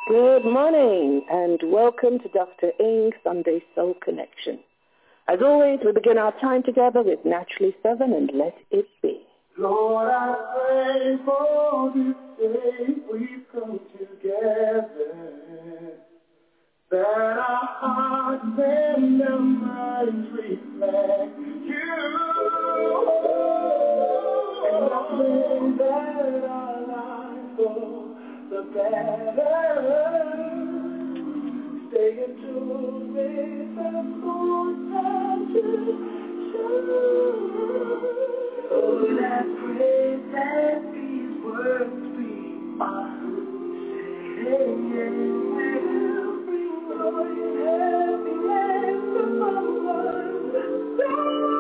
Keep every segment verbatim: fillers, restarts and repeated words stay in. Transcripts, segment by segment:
Good morning and welcome to Doctor Ing's Sunday Soul Connection. As always, we begin our time together with Naturally Seven and Let It Be. Lord, I pray for this day we've come together, that our hearts and our minds reflect you, and I pray that our lives go the better, stay in tune with the moon and to Lord, I pray that these words we are saying will bring joy and happiness among us.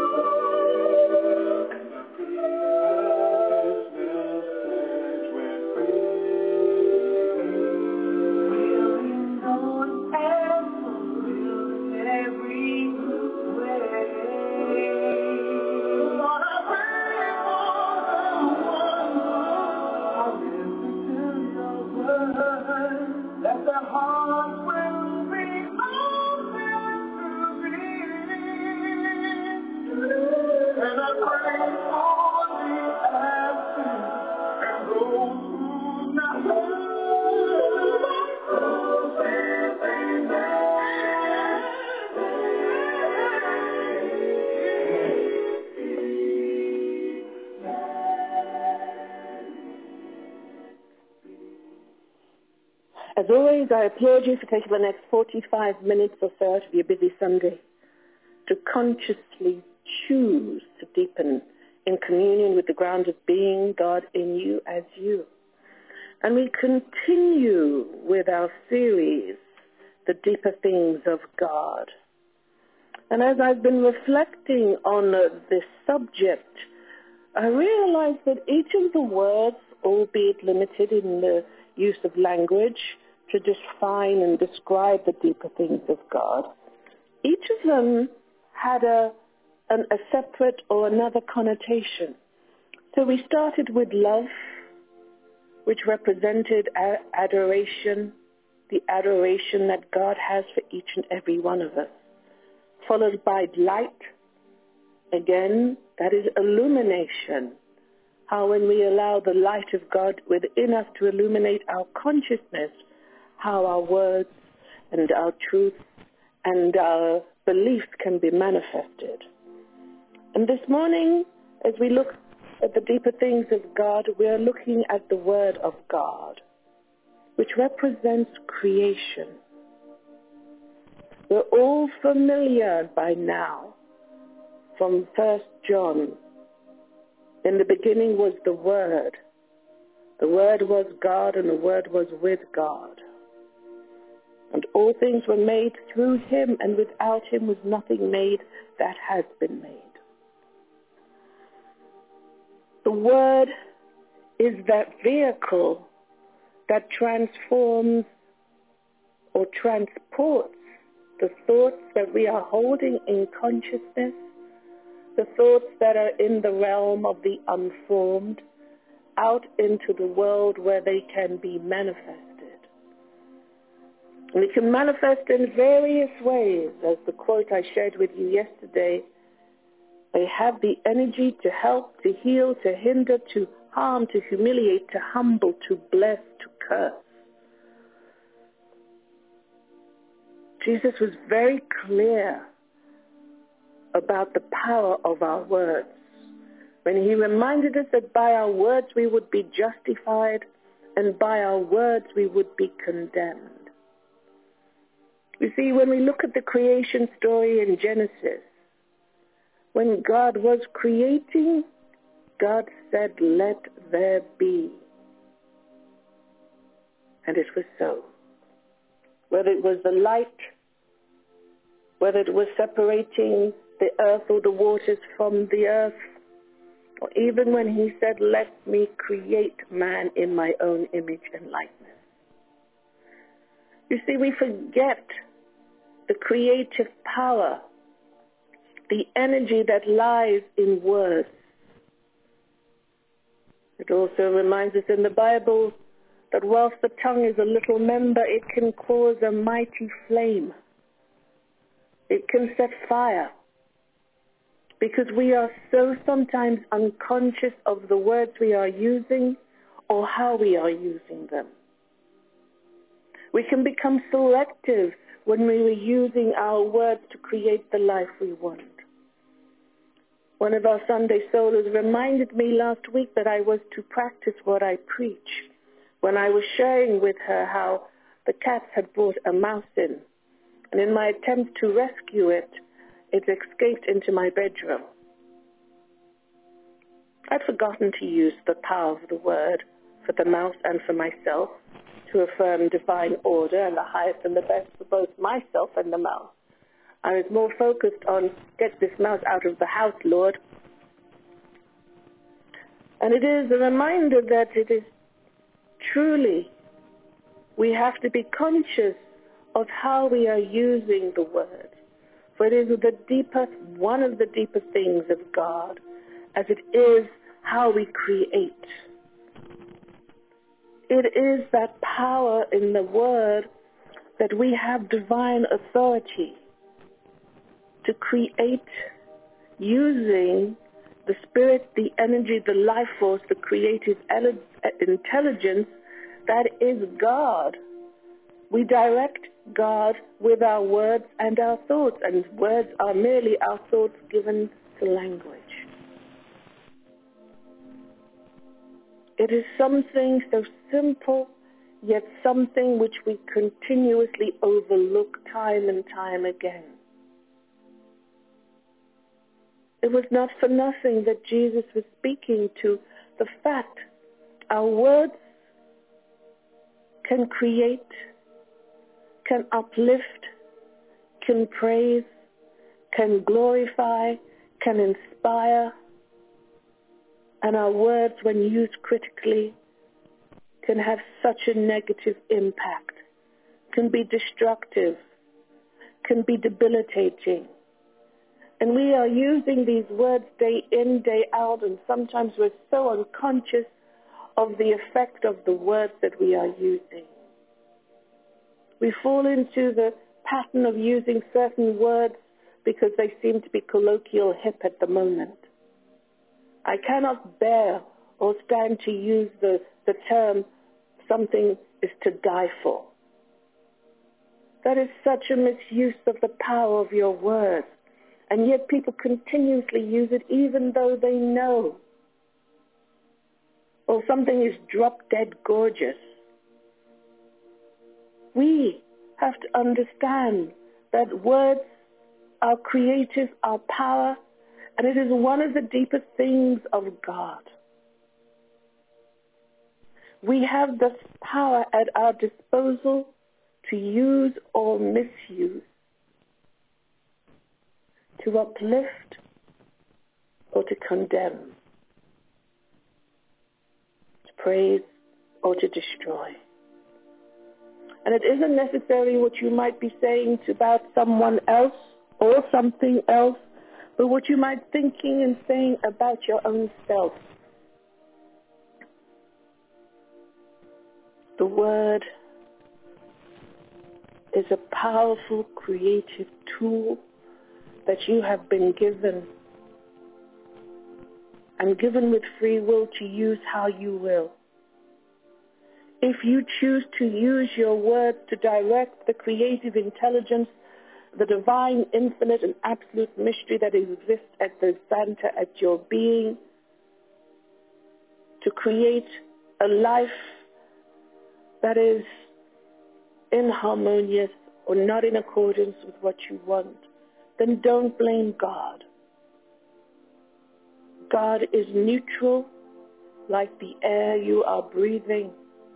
As always, I applaud you for taking the next forty-five minutes or so out of your busy Sunday to consciously choose to deepen in communion with the grounded being, God in you as you. And we continue with our series, The Deeper Things of God. And as I've been reflecting on uh, this subject, I realized that each of the words, albeit limited in the use of language to define and describe the deeper things of God, each of them had a, an, a separate or another connotation. So we started with love, which represented a- adoration, the adoration that God has for each and every one of us, followed by light. Again, that is illumination. How when we allow the light of God within us to illuminate our consciousness, how our words and our truth and our beliefs can be manifested. And this morning, as we look at the deeper things of God, we are looking at the Word of God, which represents creation. We're all familiar by now from First John. In the beginning was the Word. The Word was God, and the Word was with God. And all things were made through him, and without him was nothing made that has been made. The Word is that vehicle that transforms or transports the thoughts that we are holding in consciousness, the thoughts that are in the realm of the unformed, out into the world where they can be manifested. And it can manifest in various ways, as the quote I shared with you yesterday. They have the energy to help, to heal, to hinder, to harm, to humiliate, to humble, to bless, to curse. Jesus was very clear about the power of our words when he reminded us that by our words we would be justified and by our words we would be condemned. You see, when we look at the creation story in Genesis, when God was creating, God said, "Let there be." And it was so. Whether it was the light, whether it was separating the earth or the waters from the earth, or even when he said, "Let me create man in my own image and likeness." You see, we forget the creative power, the energy that lies in words. It also reminds us in the Bible that whilst the tongue is a little member, it can cause a mighty flame. It can set fire. Because we are so sometimes unconscious of the words we are using or how we are using them. We can become selective when we are using our words to create the life we want. One of our Sunday solos reminded me last week that I was to practice what I preach when I was sharing with her how the cats had brought a mouse in. And in my attempt to rescue it, it escaped into my bedroom. I'd forgotten to use the power of the word for the mouse and for myself to affirm divine order and the highest and the best for both myself and the mouse. I was more focused on, get this mouse out of the house, Lord. And it is a reminder that it is truly, we have to be conscious of how we are using the word. For it is the deepest, one of the deepest things of God, as it is how we create. It is that power in the word that we have divine authority to create using the spirit, the energy, the life force, the creative intelligence that is God. We direct God with our words and our thoughts, and words are merely our thoughts given to language. It is something so simple, yet something which we continuously overlook time and time again. It was not for nothing that Jesus was speaking to the fact our words can create, can uplift, can praise, can glorify, can inspire, and our words, when used critically, can have such a negative impact, can be destructive, can be debilitating. And we are using these words day in, day out, and sometimes we're so unconscious of the effect of the words that we are using. We fall into the pattern of using certain words because they seem to be colloquial hip at the moment. I cannot bear or stand to use the, the term something is to die for. That is such a misuse of the power of your words. And yet people continuously use it even though they know. Or something is drop dead gorgeous. We have to understand that words are creative, are power, and it is one of the deepest things of God. We have this power at our disposal to use or misuse, to uplift or to condemn, to praise or to destroy. And it isn't necessarily what you might be saying about someone else or something else, but what you might be thinking and saying about your own self. The word is a powerful creative tool that you have been given, and given with free will to use how you will. If you choose to use your words to direct the creative intelligence, the divine, infinite, and absolute mystery that exists at the center at your being, to create a life that is inharmonious or not in accordance with what you want, then don't blame God. God is neutral, like the air you are breathing.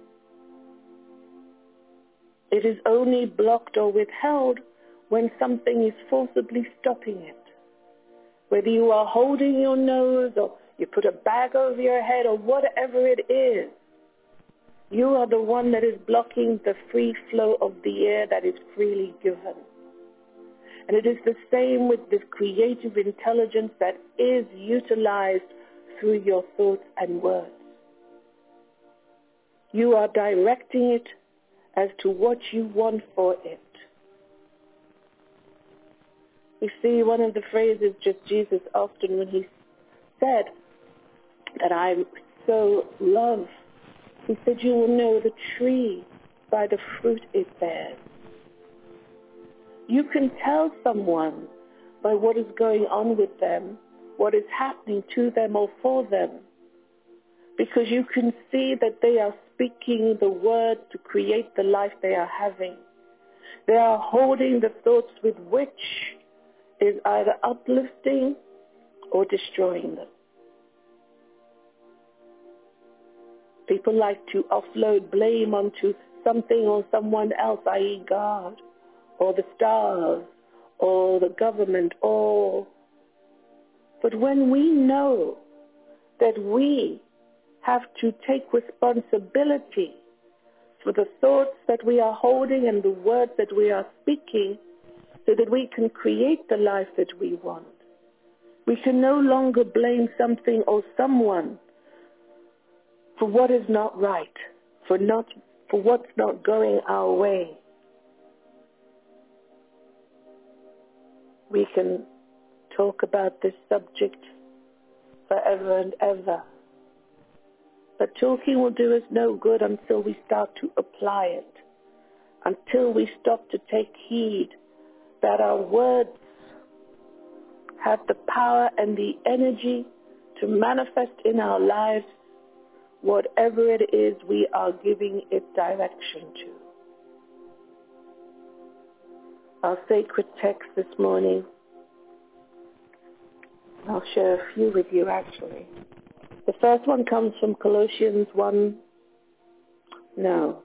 It is only blocked or withheld when something is forcibly stopping it. Whether you are holding your nose or you put a bag over your head or whatever it is, you are the one that is blocking the free flow of the air that is freely given. And it is the same with this creative intelligence that is utilized through your thoughts and words. You are directing it as to what you want for it. We see one of the phrases just Jesus often when he said that I so love. He said, you will know the tree by the fruit it bears. You can tell someone by what is going on with them, what is happening to them or for them, because you can see that they are speaking the word to create the life they are having. They are holding the thoughts with which is either uplifting or destroying them. People like to offload blame onto something or someone else, that is God, or the stars, or the government, or... But when we know that we have to take responsibility for the thoughts that we are holding and the words that we are speaking so that we can create the life that we want, we can no longer blame something or someone for what is not right, for not for what's not going our way. We can talk about this subject forever and ever. But talking will do us no good until we start to apply it, until we stop to take heed that our words have the power and the energy to manifest in our lives whatever it is we are giving it direction to. Our sacred text this morning, I'll share a few with you actually. The first one comes from Colossians one, no,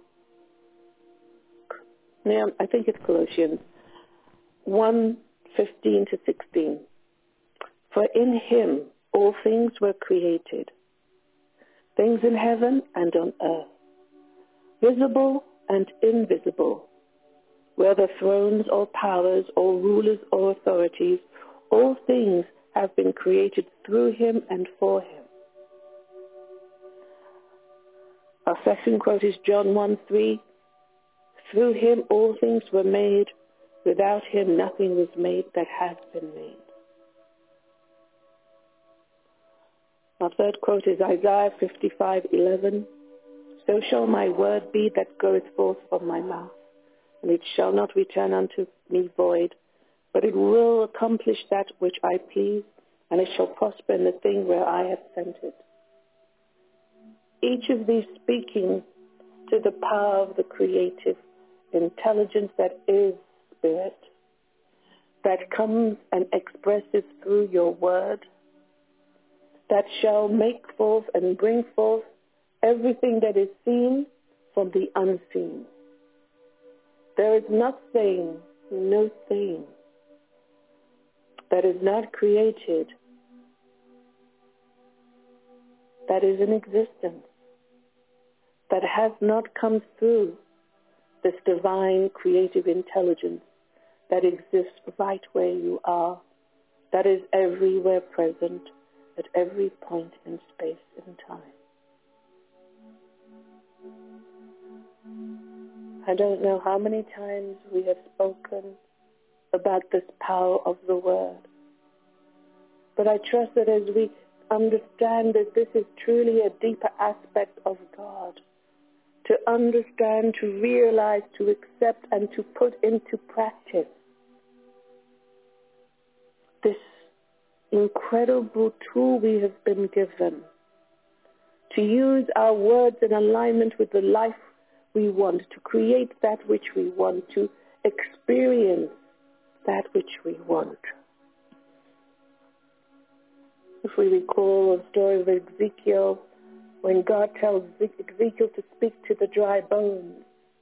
no, I think it's Colossians one, fifteen to sixteen. For in him all things were created, things in heaven and on earth, visible and invisible, whether thrones or powers or rulers or authorities, all things have been created through him and for him. Our second quote is John one three. Through him all things were made. Without him nothing was made that has been made. Our third quote is Isaiah fifty-five eleven. So shall my word be that goeth forth from my mouth, and it shall not return unto me void, but it will accomplish that which I please, and it shall prosper in the thing where I have sent it. Each of these speaking to the power of the creative intelligence that is spirit, that comes and expresses through your word, that shall make forth and bring forth everything that is seen from the unseen. There is nothing, no thing that is not created, that is in existence, that has not come through this divine creative intelligence that exists right where you are, that is everywhere present at every point in space and time. I don't know how many times we have spoken about this power of the word, but I trust that as we understand that this is truly a deeper aspect of God, to understand, to realize, to accept, and to put into practice this incredible tool we have been given to use our words in alignment with the life we want, to create that which we want, to experience that which we want. If we recall the story of Ezekiel, when God tells Ezekiel to speak to the dry bones,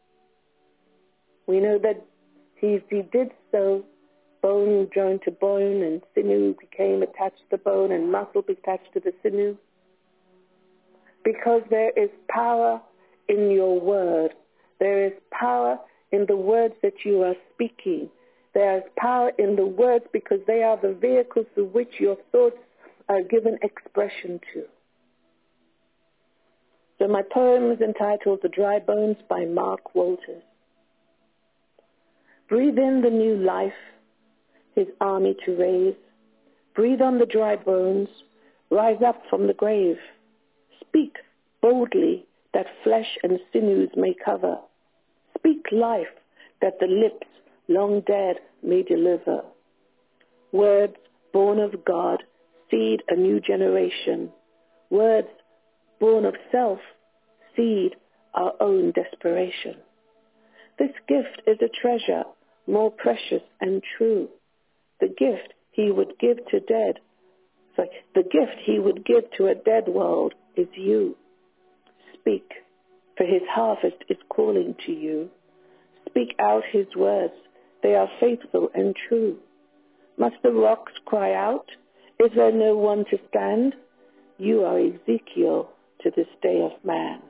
we know that he, he did so, bone joined to bone, and sinew became attached to the bone, and muscle attached to the sinew. Because there is power in your word. There is power in the words that you are speaking. There is power in the words because they are the vehicles through which your thoughts are given expression to. So my poem is entitled The Dry Bones by Mark Walters. Breathe in the new life, his army to raise. Breathe on the dry bones, rise up from the grave. Speak boldly that flesh and sinews may cover. Speak life that the lips long dead may deliver. Words born of God seed a new generation. Words born of self seed our own desperation. This gift is a treasure more precious and true. The gift he would give to dead, sorry, the gift he would give to a dead world is you. Speak, for his harvest is calling to you. Speak out his words, they are faithful and true. Must the rocks cry out? Is there no one to stand? You are Ezekiel to this day of man.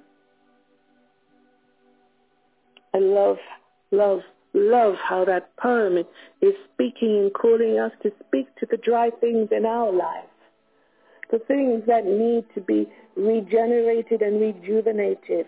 I love, love, love how that poem is speaking and calling us to speak to the dry things in our life, the things that need to be regenerated and rejuvenated.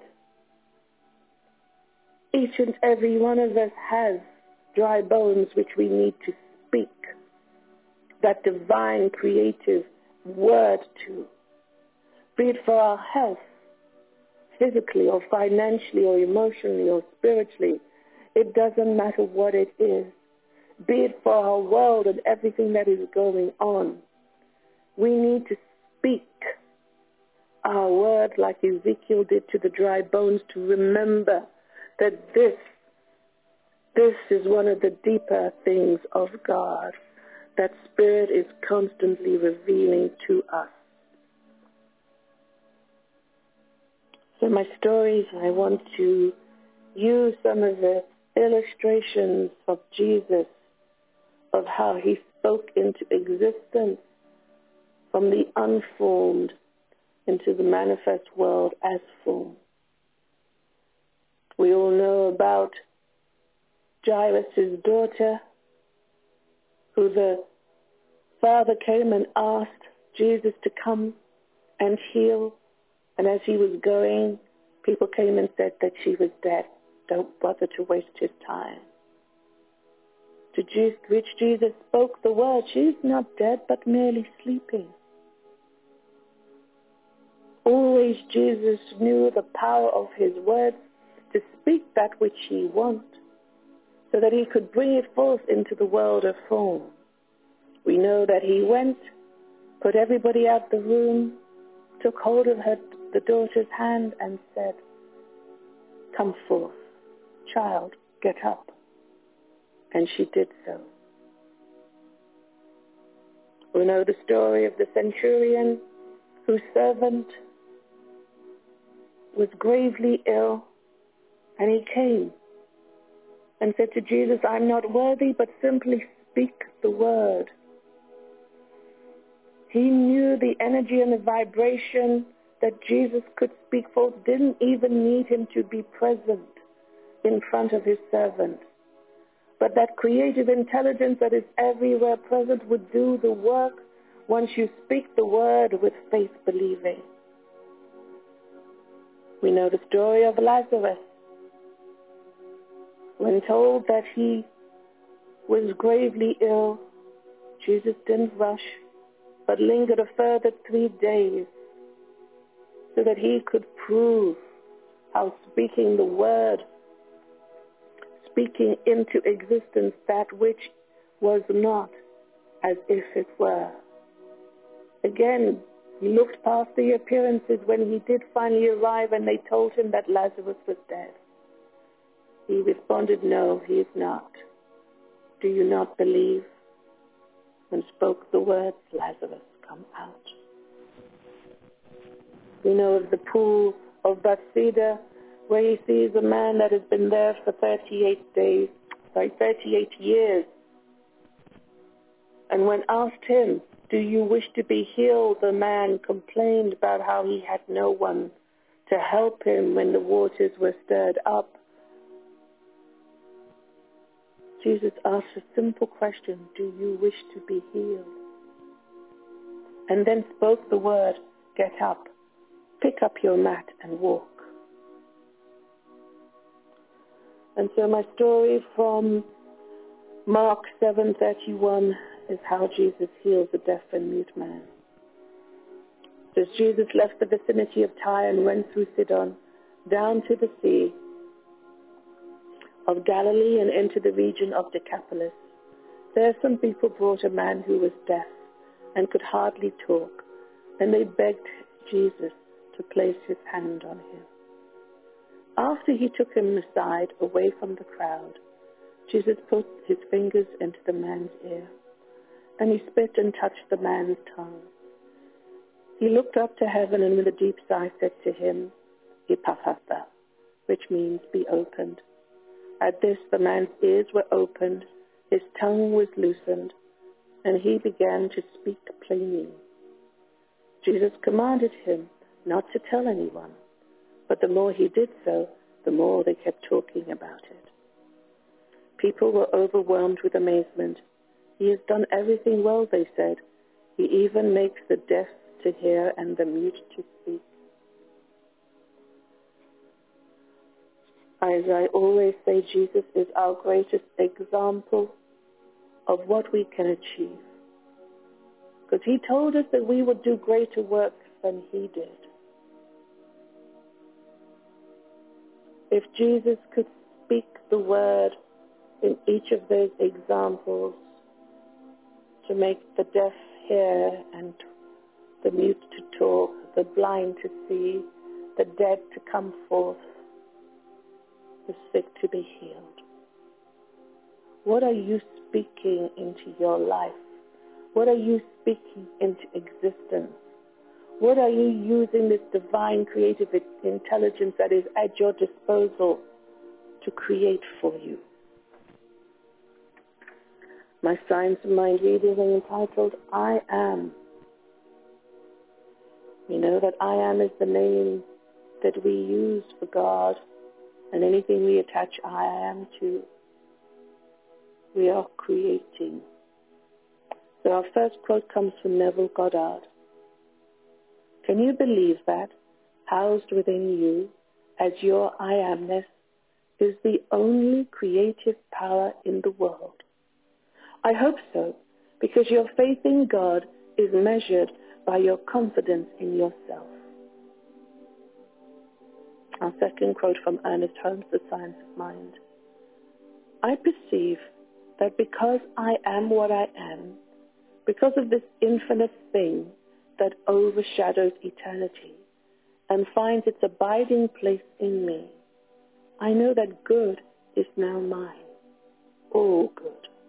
Each and every one of us has dry bones which we need to speak that divine creative word to, be it for our health, physically or financially or emotionally or spiritually. It doesn't matter what it is. Be it for our world and everything that is going on. We need to speak our word like Ezekiel did to the dry bones, to remember that this, this is one of the deeper things of God that Spirit is constantly revealing to us. So my stories, I want to use some of the illustrations of Jesus, of how he spoke into existence from the unformed into the manifest world as form. We all know about Jairus' daughter, who the father came and asked Jesus to come and heal. And as he was going, people came and said that she was dead. Don't bother to waste his time. To which Jesus spoke the word, she's not dead, but merely sleeping. Always Jesus knew the power of his words to speak that which he wanted, so that he could bring it forth into the world of form. We know that he went, put everybody out the room, took hold of her, the daughter's hand and said, "Come forth, child, get up." And she did so. We know the story of the centurion whose servant was gravely ill, and he came and said to Jesus, "I'm not worthy, but simply speak the word." He knew the energy and the vibration that Jesus could speak forth, didn't even need him to be present in front of his servant. But that creative intelligence that is everywhere present would do the work once you speak the word with faith believing. We know the story of Lazarus. When told that he was gravely ill, Jesus didn't rush, but lingered a further three days so that he could prove how speaking the word, speaking into existence that which was not as if it were. Again, he looked past the appearances when he did finally arrive and they told him that Lazarus was dead. He responded, "No, he is not. Do you not believe?" And spoke the words, "Lazarus, come out." We know of the pool of Bethesda, where he sees a man that has been there for thirty-eight days, sorry, thirty-eight years. And when asked him, "Do you wish to be healed?" the man complained about how he had no one to help him when the waters were stirred up. Jesus asked a simple question, "Do you wish to be healed?" And then spoke the word, "Get up, pick up your mat and walk. And so my story from Mark seven thirty-one is how Jesus heals the deaf and mute man. As Jesus left the vicinity of Tyre and went through Sidon, down to the sea of Galilee and into the region of Decapolis, there some people brought a man who was deaf and could hardly talk, and they begged Jesus to place his hand on him. After he took him aside, away from the crowd, Jesus put his fingers into the man's ear, and he spit and touched the man's tongue. He looked up to heaven and with a deep sigh said to him, "Ephphatha," which means be opened. At this the man's ears were opened, his tongue was loosened, and he began to speak plainly. Jesus commanded him not to tell anyone, but the more he did so, the more they kept talking about it. People were overwhelmed with amazement. He has done everything well, they said. He even makes the deaf to hear and the mute to speak. As I always say, Jesus is our greatest example of what we can achieve. Because he told us that we would do greater works than he did. If Jesus could speak the word in each of those examples to make the deaf hear and the mute to talk, the blind to see, the dead to come forth, the sick to be healed. What are you speaking into your life? What are you speaking into existence? What are you using this divine creative intelligence that is at your disposal to create for you? My Science of Mind reading is entitled, I Am. You know that I Am is the name that we use for God, and anything we attach I Am to, we are creating. So our first quote comes from Neville Goddard. Can you believe that, housed within you, as your I Amness, is the only creative power in the world? I hope so, because your faith in God is measured by your confidence in yourself. Our second quote from Ernest Holmes, The Science of Mind. I perceive that because I am what I am, because of this infinite thing that overshadows eternity and finds its abiding place in me, I know that good is now mine, all good.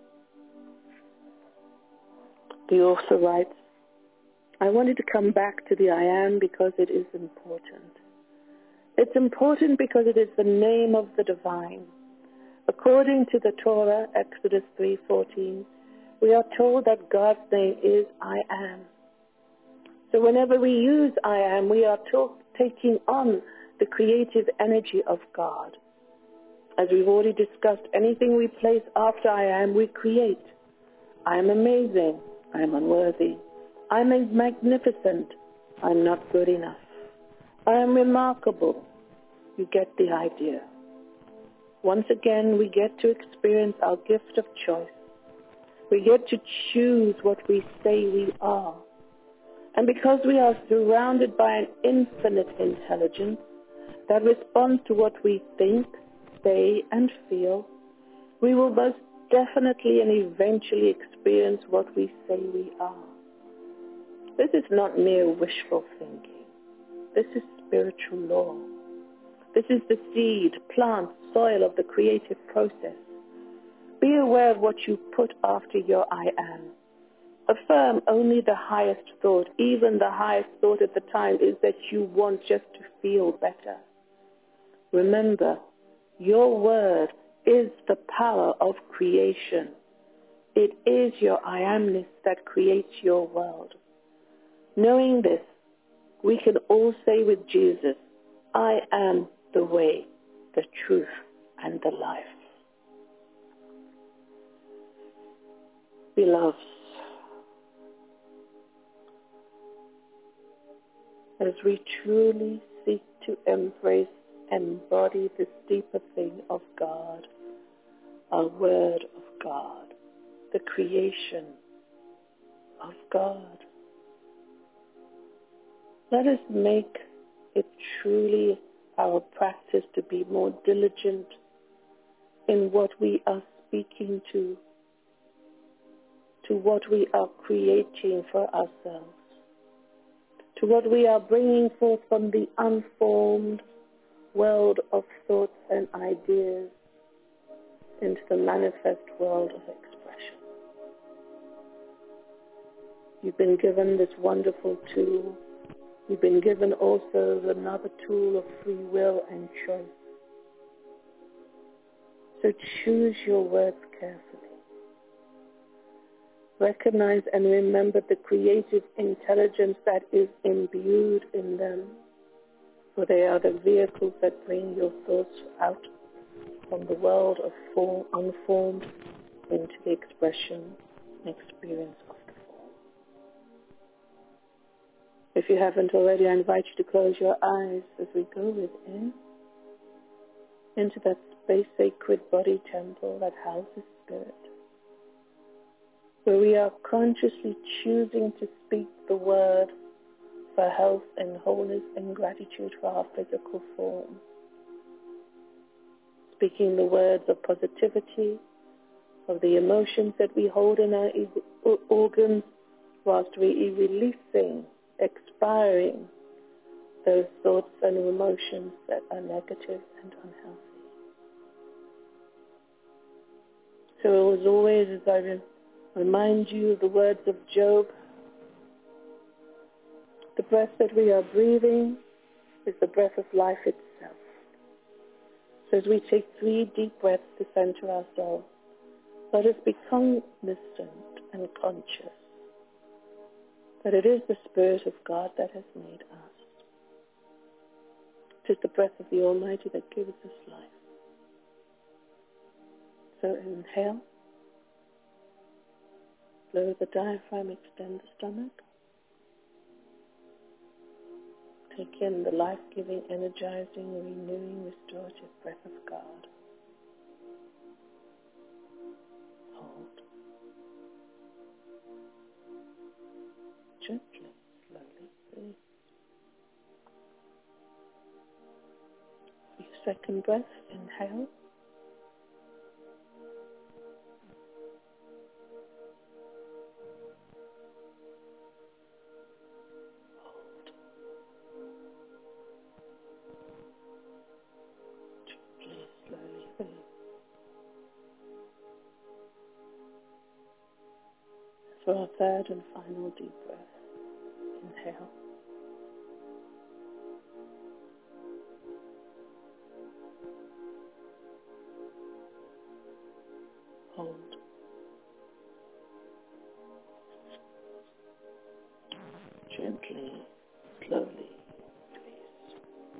The author writes, I wanted to come back to the I Am because it is important. It's important because it is the name of the divine. According to the Torah, Exodus three fourteen, we are told that God's name is I Am. So whenever we use I Am, we are talk, taking on the creative energy of God. As we've already discussed, anything we place after I Am, we create. I am amazing. I am unworthy. I am magnificent. I am not good enough. I am remarkable. You get the idea. Once again, we get to experience our gift of choice. We get to choose what we say we are. And because we are surrounded by an infinite intelligence that responds to what we think, say, and feel, we will most definitely and eventually experience what we say we are. This is not mere wishful thinking. This is spiritual law. This is the seed, plant, soil of the creative process. Be aware of what you put after your I Am. Affirm only the highest thought. Even the highest thought at the time is that you want just to feel better. Remember, your word is the power of creation. It is your I Amness that creates your world. Knowing this, we can all say with Jesus, I am the way, the truth, and the life. Beloved, as we truly seek to embrace, embody this deeper thing of God, our Word of God, the creation of God. Let us make it truly our practice to be more diligent in what we are speaking to, to what we are creating for ourselves, to what we are bringing forth from the unformed world of thoughts and ideas into the manifest world of expression. You've been given this wonderful tool. You've been given also another tool of free will and choice. So choose your words carefully. Recognize and remember the creative intelligence that is imbued in them, for they are the vehicles that bring your thoughts out from the world of form, unformed into the expression and experience of the form. If you haven't already, I invite you to close your eyes as we go within into that space sacred body temple that houses spirit, where we are consciously choosing to speak the word for health and wholeness and gratitude for our physical form. Speaking the words of positivity, of the emotions that we hold in our organs, whilst we are releasing, expiring those thoughts and emotions that are negative and unhealthy. So as always, as I remind you of the words of Job, the breath that we are breathing is the breath of life itself. So as we take three deep breaths to center ourselves, let us become cognizant and conscious that it is the Spirit of God that has made us. It is the breath of the Almighty that gives us life. So inhale, lower the diaphragm, extend the stomach. Take in the life-giving, energizing, renewing, restorative breath of God. Hold. Gently, slowly, release. Your second breath, inhale. Hold. Gently, slowly, release. For our third and final deep breath, inhale. Hold. Gently, slowly, release.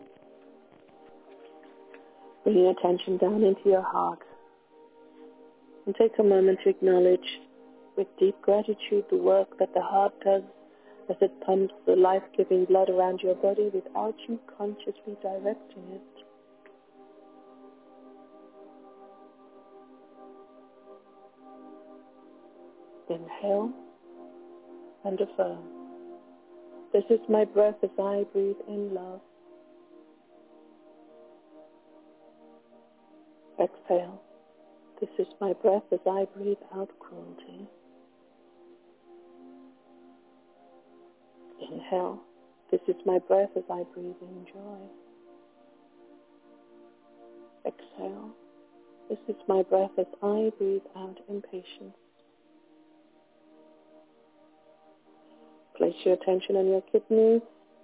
Bring your attention down into your heart and take a moment to acknowledge with deep gratitude the work that the heart does as it pumps the life-giving blood around your body without you consciously directing it. Inhale and affirm. This is my breath as I breathe in love. Exhale. This is my breath as I breathe out cruelty. Inhale. This is my breath as I breathe in joy. Exhale. This is my breath as I breathe out impatience. Place your attention on your kidneys.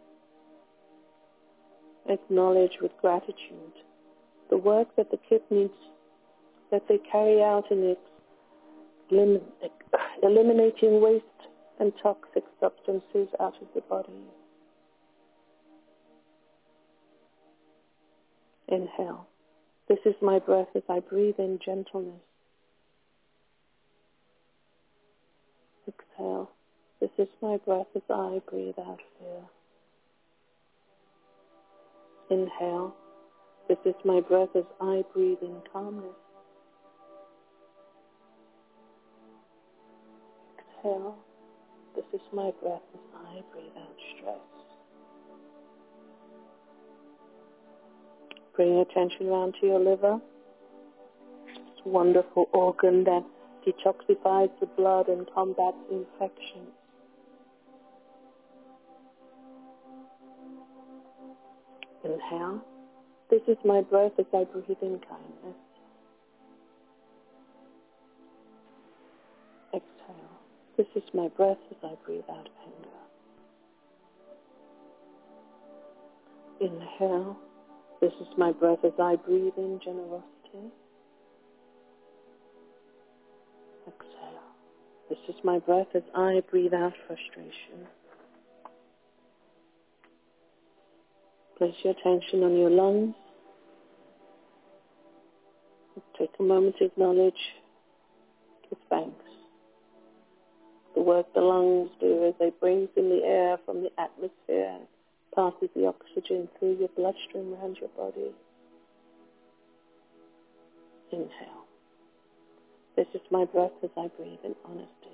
Acknowledge with gratitude the work that the kidneys, that they carry out in elim- eliminating waste and toxic substances out of the body. Inhale. This is my breath as I breathe in gentleness. Exhale. This is my breath as I breathe out fear. Inhale. This is my breath as I breathe in calmness. Exhale. This is my breath as I breathe out stress. Bring your attention around to your liver. This wonderful organ that detoxifies the blood and combats infections. Inhale. This is my breath as I breathe in kindness. Exhale. This is my breath as I breathe out anger. Inhale. This is my breath as I breathe in generosity. Exhale. This is my breath as I breathe out frustration. Place your attention on your lungs. Take a moment to acknowledge, give thanks. The work the lungs do as they bring in the air from the atmosphere and passes the oxygen through your bloodstream around your body. Inhale. This is my breath as I breathe in honesty.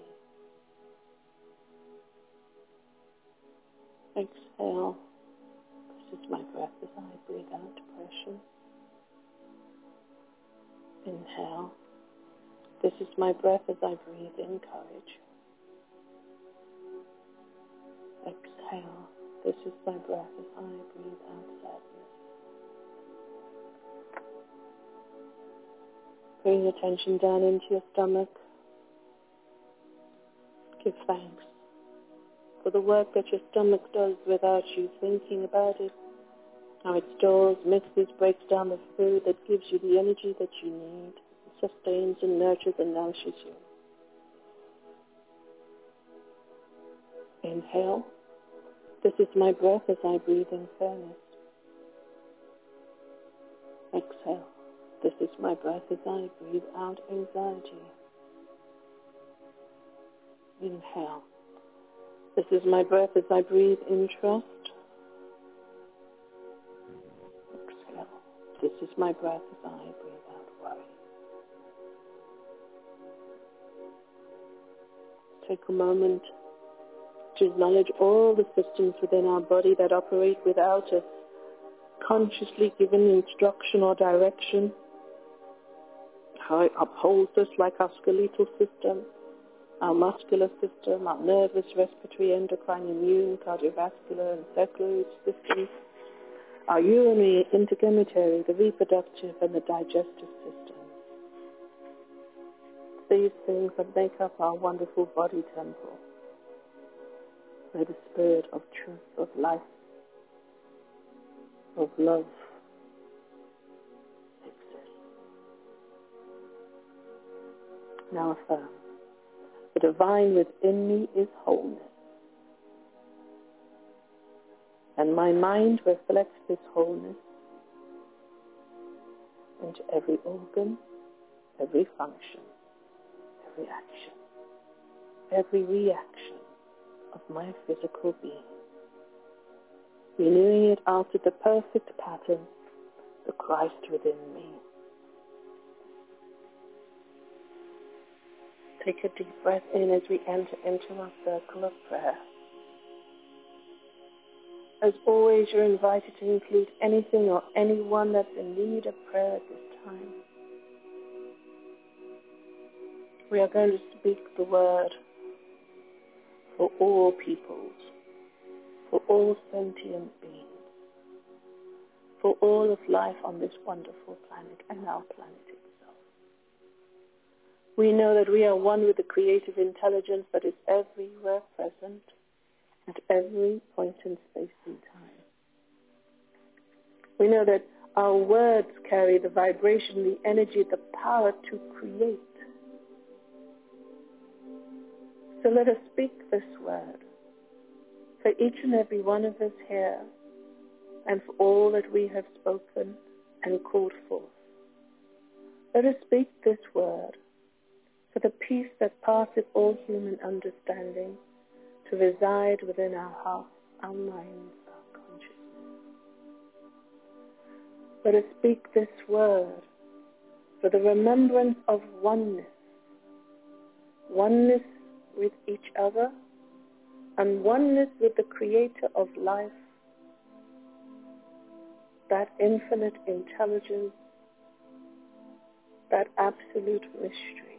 Exhale. This is my breath as I breathe out depression. Inhale. This is my breath as I breathe in courage. Exhale. This is my breath as I breathe out sadness. Bring your attention down into your stomach. Give thanks for the work that your stomach does without you thinking about it. How it stores, mixes, breaks down the food that gives you the energy that you need, sustains and nurtures and nourishes you. Inhale. This is my breath as I breathe in fairness. Exhale. This is my breath as I breathe out anxiety. Inhale. This is my breath as I breathe in trust. Exhale. This is my breath as I breathe out worry. Take a moment to acknowledge all the systems within our body that operate without a consciously given instruction or direction. How it upholds us, like our skeletal system, our muscular system, our nervous, respiratory, endocrine, immune, cardiovascular, and circulatory systems, our urinary, integumentary, the reproductive, and the digestive systems. These things that make up our wonderful body temple, where the spirit of truth, of life, of love exists. Now affirm, the divine within me is wholeness, and my mind reflects this wholeness into every organ, every function, every action, every reaction of my physical being, renewing it after the perfect pattern, the Christ within me. Take a deep breath in as we enter into our circle of prayer. As always, you're invited to include anything or anyone that's in need of prayer at this time. We are going to speak the word for all peoples, for all sentient beings, for all of life on this wonderful planet and our planet itself. We know that we are one with the creative intelligence that is everywhere present at every point in space and time. We know that our words carry the vibration, the energy, the power to create. So let us speak this word for each and every one of us here and for all that we have spoken and called forth. Let us speak this word for the peace that passeth all human understanding to reside within our hearts, our minds, our consciousness. Let us speak this word for the remembrance of oneness, oneness with each other, and oneness with the Creator of life, that infinite intelligence, that absolute mystery.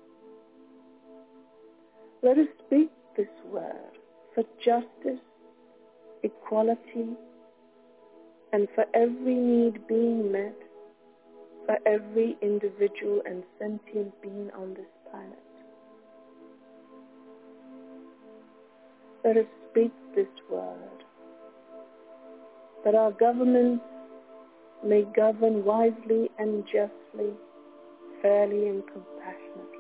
Let us speak this word for justice, equality, and for every need being met, for every individual and sentient being on this planet. Let us speak this word, that our governments may govern wisely and justly, fairly and compassionately.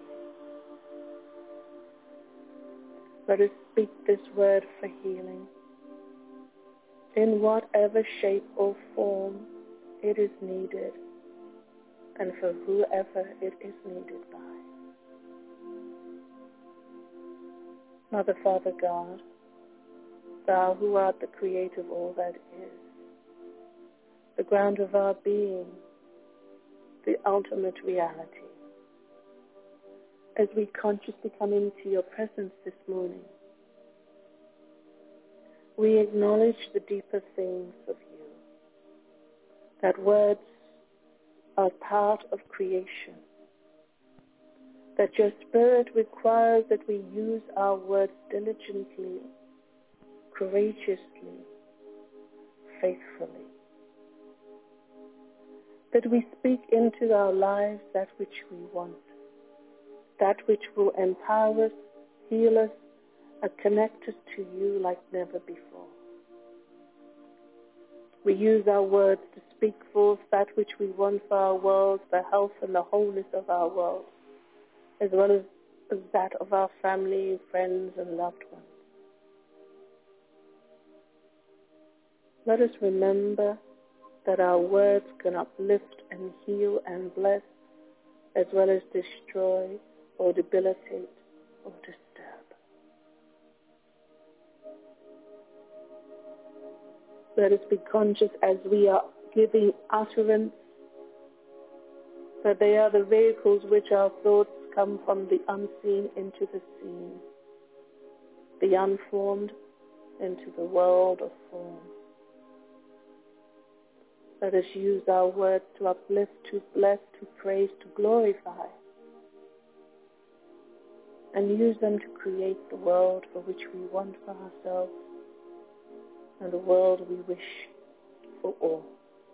Let us speak this word for healing, in whatever shape or form it is needed, and for whoever it is needed by. Mother, Father, God, Thou who art the creator of all that is, the ground of our being, the ultimate reality, as we consciously come into your presence this morning, we acknowledge the deeper things of you, that words are part of creation, that your Spirit requires that we use our words diligently, courageously, faithfully, that we speak into our lives that which we want, that which will empower us, heal us, and connect us to you like never before. We use our words to speak forth that which we want for our world, the health and the wholeness of our world, as well as, as that of our family, friends, and loved ones. Let us remember that our words can uplift and heal and bless, as well as destroy or debilitate or disturb. Let us be conscious as we are giving utterance that they are the vehicles which our thoughts come from the unseen into the seen, the unformed into the world of form. Let us use our words to uplift, to bless, to praise, to glorify, and use them to create the world for which we want for ourselves and the world we wish for all.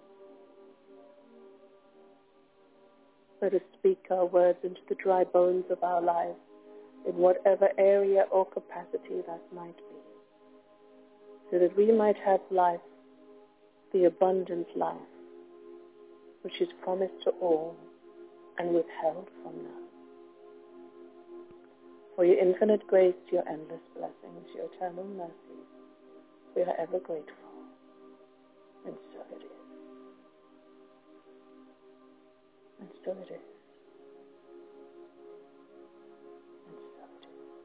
Let us speak our words into the dry bones of our lives in whatever area or capacity that might be, so that we might have life, the abundant life, which is promised to all and withheld from none. For your infinite grace, your endless blessings, your eternal mercies, we are ever grateful. And so it is. And so it is. And so it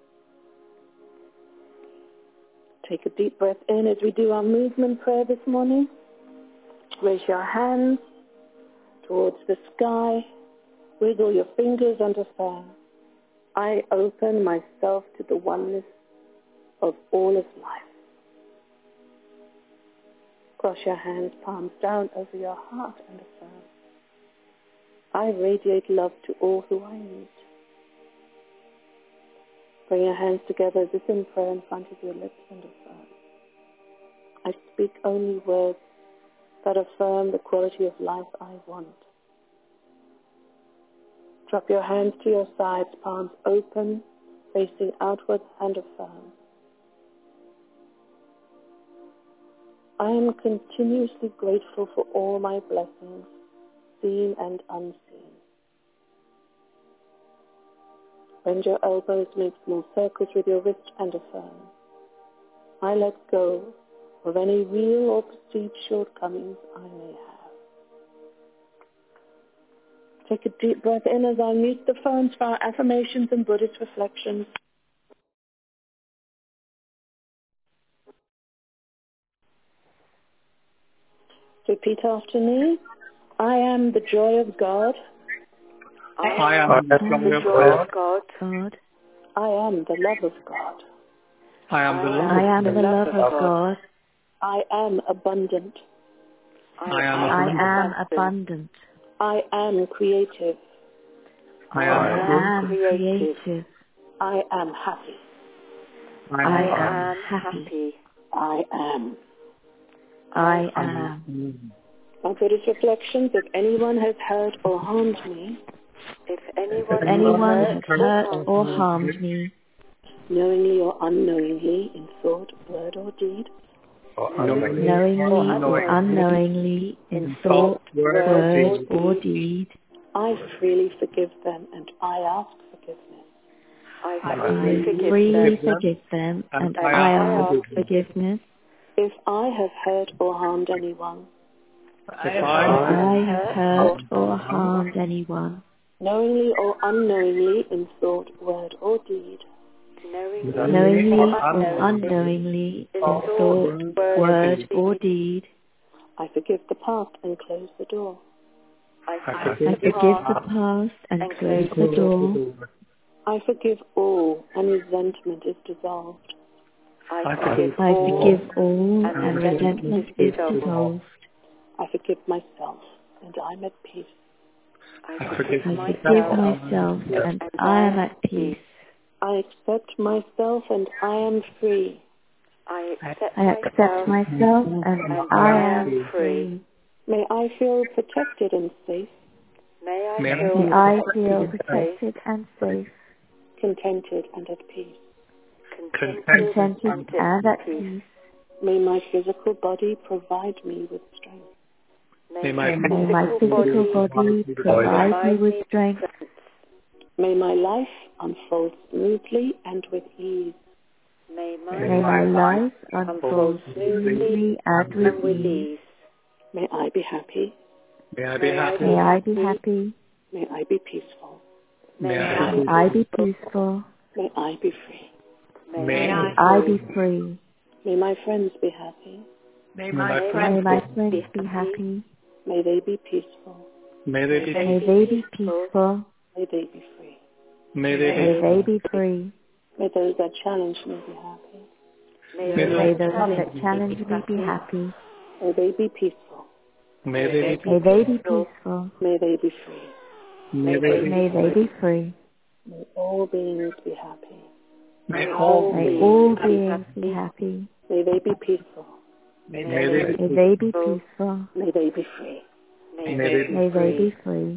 is. Take a deep breath in as we do our movement prayer this morning. Raise your hands towards the sky. Wiggle your fingers and affirm. I open myself to the oneness of all of life. Cross your hands, palms down over your heart and affirm. I radiate love to all who I meet. Bring your hands together as if in prayer in front of your lips and affirm. I speak only words that affirm the quality of life I want. Drop your hands to your sides, palms open, facing outward and affirm. I am continuously grateful for all my blessings, seen and unseen. Bend your elbows, make small circles with your wrist and affirm. I let go of any real or perceived shortcomings I may have. Take a deep breath in as I mute the phones for our affirmations and Buddhist reflections. Repeat after me. I am the joy of God. I, I am the joy of God. God. God. I am the love of God. I am the love I of am the love of God. I am abundant. I am I abundant. am abundant. I am creative. I I am am creative. I am happy. I I am am happy. I am. I am. My Buddhist reflections, if anyone has hurt or harmed me, If anyone, anyone has hurt or harmed me, knowingly or unknowingly, in thought, word, or deed, knowingly or unknowingly, in thought, word, or deed, I freely forgive them and I ask forgiveness. I freely forgive them and I ask forgiveness. If I have hurt or harmed anyone, If I I have hurt or harmed anyone, knowingly or unknowingly, in thought, word, or deed, knowingly or unknowingly, in thought, word, or deed, I forgive the past and close the door. I forgive the past and close the door. I forgive all and resentment is dissolved. I forgive I forgive all and resentment is dissolved. I forgive myself and I'm at peace. I forgive I forgive myself and I am at peace. I accept myself and I am free. I accept myself and I am free. May I feel protected and safe. May May I feel protected and safe, contented and at peace. contented and at peace. May my physical body provide me with strength. May my May my physical body provide me with strength. May my life unfold smoothly and with ease. May my life unfold smoothly and with ease. May I be happy. May I be happy. May I be happy. May I be peaceful. May May I be peaceful. May I be free. May I be free. May my friends be happy. May May my my friends friends be happy. May they be peaceful. may they be May they be peaceful. May they be free. may they May be they be free. May those that challenge me be happy. May those that challenge me be happy. May they be peaceful. may they be May they be peaceful. May they be free. may they be May they be free. May all beings be happy. may all May all beings be happy. May they be peaceful. may they May they be peaceful. May they be free. may they be May they be free.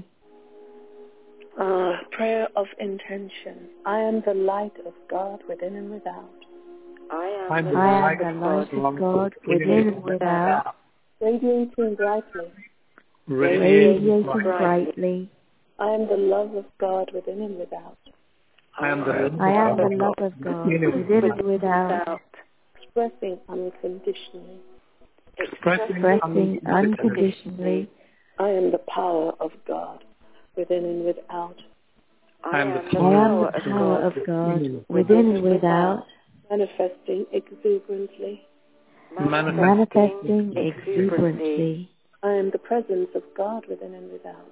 Uh, prayer of intention. I am the light of God within and without. I I am the light of God within and without, Radiating brightly. radiating brightly. I am the love of God within and without. I am the I am the love of God within and without, Expressing unconditionally. expressing expressing unconditionally. I am the power of God within and without. I am the I am the power of God within and without, Manifesting exuberantly. manifesting exuberantly. I am the presence of God within and without.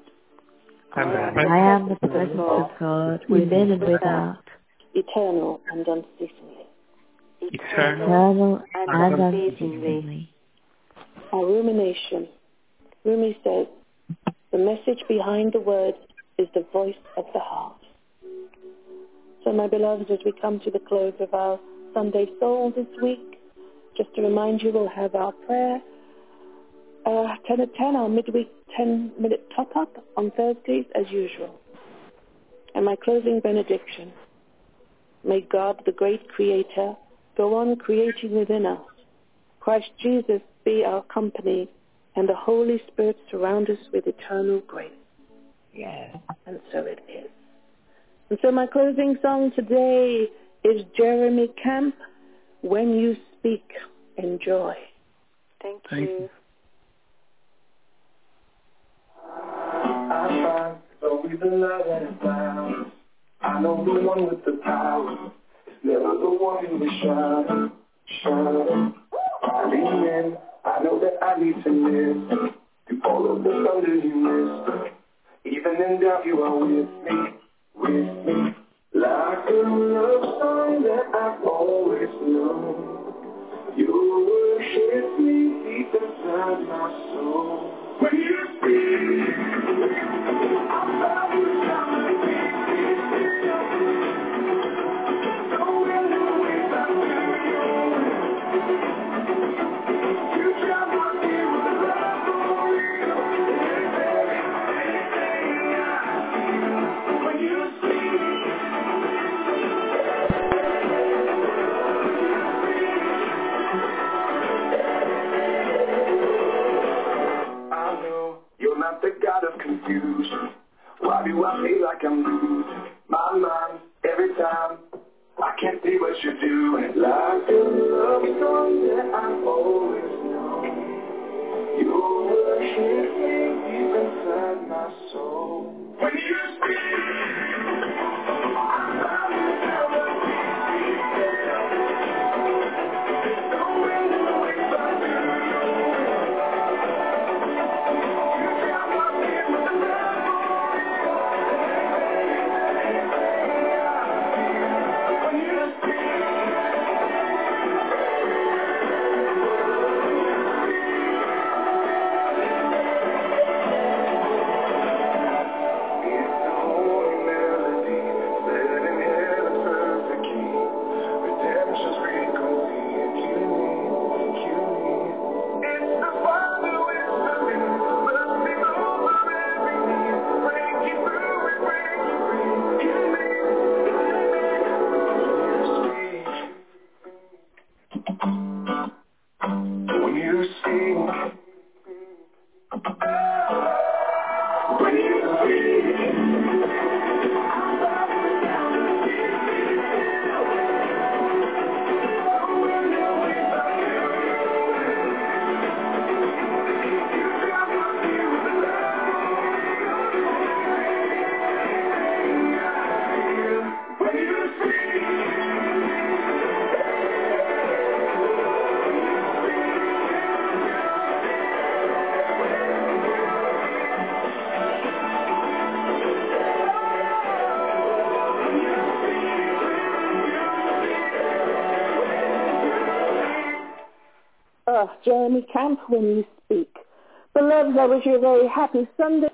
I am the presence of God within and without, Eternal and unceasingly. eternal eternal and unceasingly. Our rumination. Rumi says, the message behind the words is the voice of the heart. So my beloveds, as we come to the close of our Sunday Soul this week, just to remind you, we'll have our prayer uh, ten at ten, our midweek ten-minute top-up on Thursdays as usual. And my closing benediction. May God, the great Creator, go on creating within us. Christ Jesus be our company, and the Holy Spirit surround us with eternal grace. Yes. And so it is. And so my closing song today is Jeremy Camp, When You Speak, Enjoy. Thank Thank you. I find it's always the love that is found. I know the one with the power. It's never the one in the shadow. Shadow. I lean in. I know that I need to live. To all of the thunder you whisper, even in doubt you are with me, with me. Like a love song that I've always known. Your word hits me deep inside my soul. When you speak, I found you down the so in the ways I feel you. You drive my fear with love for real. When you speak, I know you're not the God of confusion. Why do I feel like I'm losing my mind every time? I can't see what you're doing. Like a love song that I've always known. Your word hits me deep inside my soul. When you speak, I found you down the so in the ways I do. You got my fear with the love when you speak. It's a holy melody, set in heaven's perfect key. Redemption's frequency, and you need, you need. It's the Father whispering, mercy over every need. Break you through and break you free. You need, when you speak, when you speak. Oh, Jeremy Camp, when you speak. Beloved, I wish you a very happy Sunday.